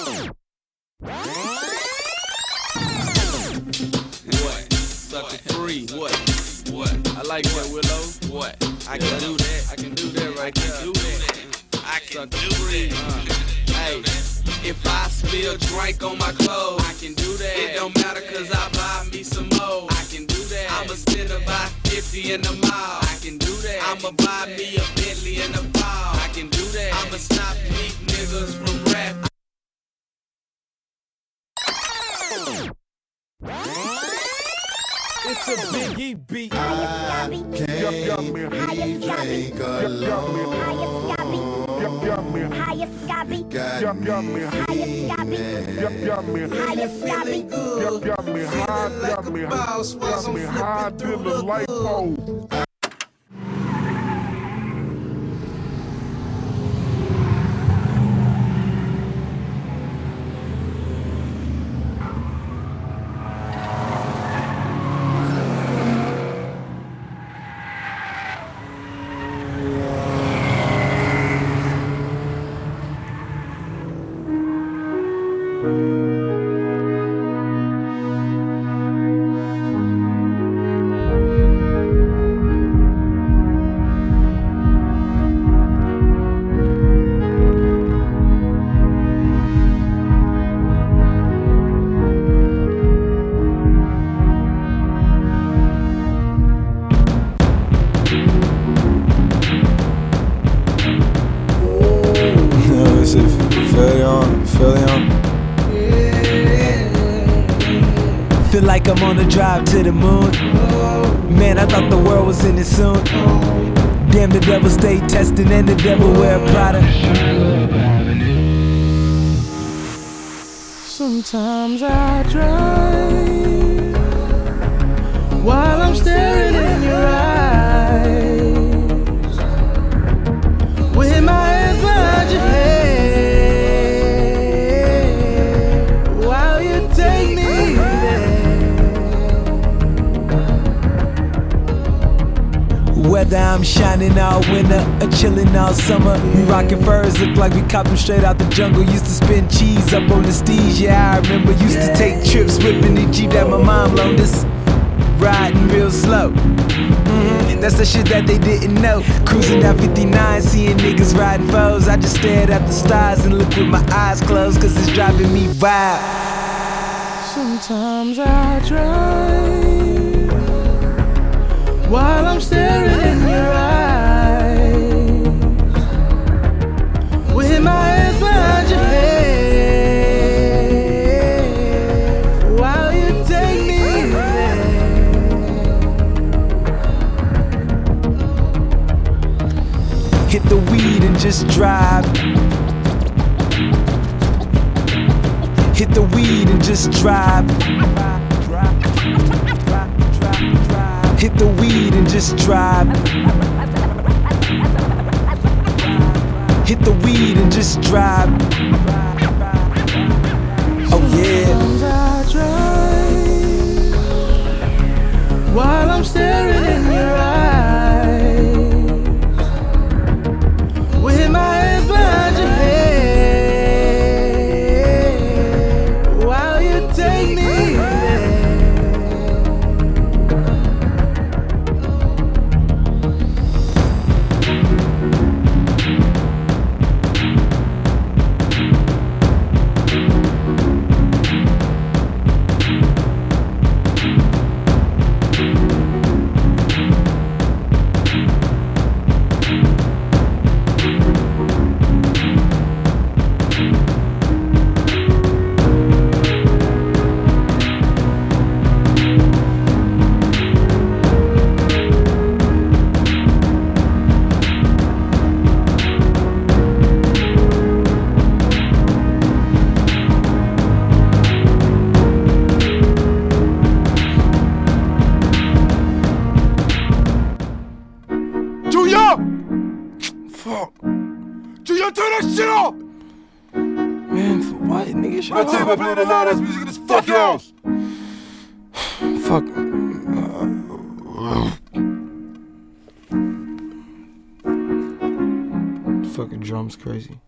What? Sucker free. What? I like that, Willow. What? I can do that. I can do that right there. I can do that. Hey, if I spill drink on my clothes, I can do that. It don't matter cause I buy me some more. I can do that. I'ma spend about 50 in the mall. I can do that. I'ma buy me a Bentley in the fall. I can do that. I'ma stop weak niggas from rap. It's a Biggie beat. I can't drink alone. Got me high to the light pole. Feel like I'm on a drive to the moon. Man, I thought the world was in it soon. Damn, the devil stay testing and the devil wear Prada. Sometimes I drive while I'm staring in your eyes, with my hands behind your head, while you take me there. Whether I'm shining all winter or chilling all summer, we rockin' furs, look like we copped them straight out the jungle. Used to spin cheese up on the steez, yeah, I remember. Used to take trips whipping the Jeep that my mom loaned us, riding real slow. That's the shit that they didn't know. Cruising down 59, seeing niggas riding foes. I just stared at the stars and looked with my eyes closed, cause it's driving me wild. Sometimes I drive while I'm staring in your eyes, with my hands behind your head, while you take me there. Hit the weed and just drive. Hit the weed and just drive. Hit the weed and just drive. Hit the weed and just drive. Oh yeah. Sometimes I drive while I'm staring in your eyes, with my hands behind your head, while you take me there. Fuck. Junior, turn that shit off! Man, for what, nigga? Shut I tell you about playing the loud ass music in this fucking house! Fuck. Fucking drums crazy.